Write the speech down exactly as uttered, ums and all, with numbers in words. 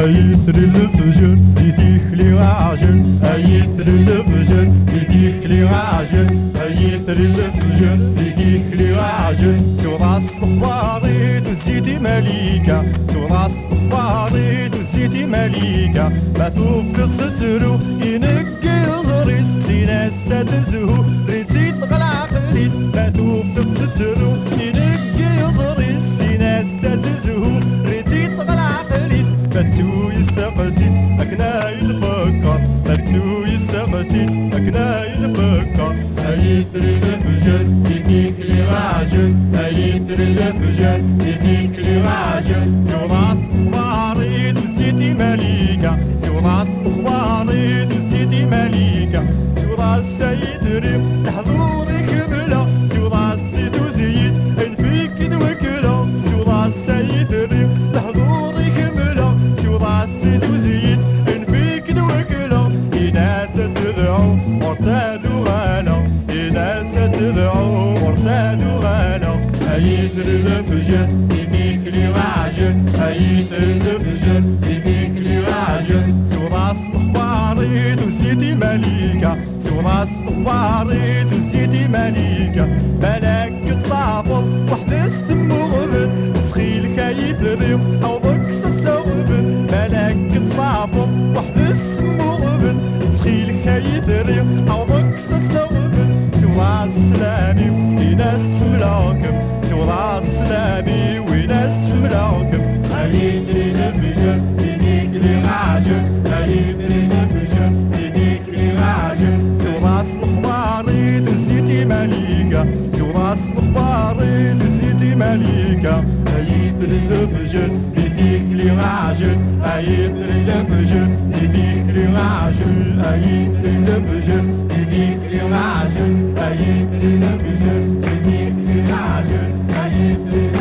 أيثر الفجر يديكلي عجل أيثر الفجر يديكلي عجل أيثر الفجر يديكلي عجل سوراس الخباريد وزيدي مليكة سوراس الخباريد وزيدي مليكة مثوف السترو ينقي يزري السينة ستزهو ريتيت غلع قليس مثوف السترو ينقي يزري السينة ستزهو ريتيت غلع قليس فتو يستقسيت أكنا يتفكر فتو يستقسيت أكنا يتفكر أيثر الفجر يديك لي راجل أيثر الفجر يديك لي راجل سوراس أخباريد وسيدي مليكة سوراس أخباريد وسيدي مليكة سوراس سيد ريم لحضوري كملة سوراس سيد وزيد إن فيك نوكلة سوراس سيد ريم لحضوري كملة سوراس سيد وزيد إن فيك نوكلة إنا تتدعو ورسادو غالا إنا ستدعو ورسادو غالا أيثر الفجر يديك لي راجل أيثر الفجر يديك لي راجل سوراس أخباريد وسيدي مليكة سوراس أخباريد وسيدي مليكة ملاك الصافر وحد السم غبن تسخيل خايف ريم حوضك سسلو غبن ملاك الصافر وحد السم غبن تسخيل خايف ريم حوضك سسلو غبن سوراس سلامي وناس حملاكم سوراس سلامي وناس حملاكم أيثر الفجر يديك لي راجل أيثر الفجر يديك لي راجل سوراس الخباريد وسيدي مليكة سوراس الخباريد وسيدي مليكة أيثر الفجر يديك لي راجل أيثر الفجر يديك لي راجل أيثر الفجر يديك لي راجل أيثر الفجر يديك لي راجل أيثر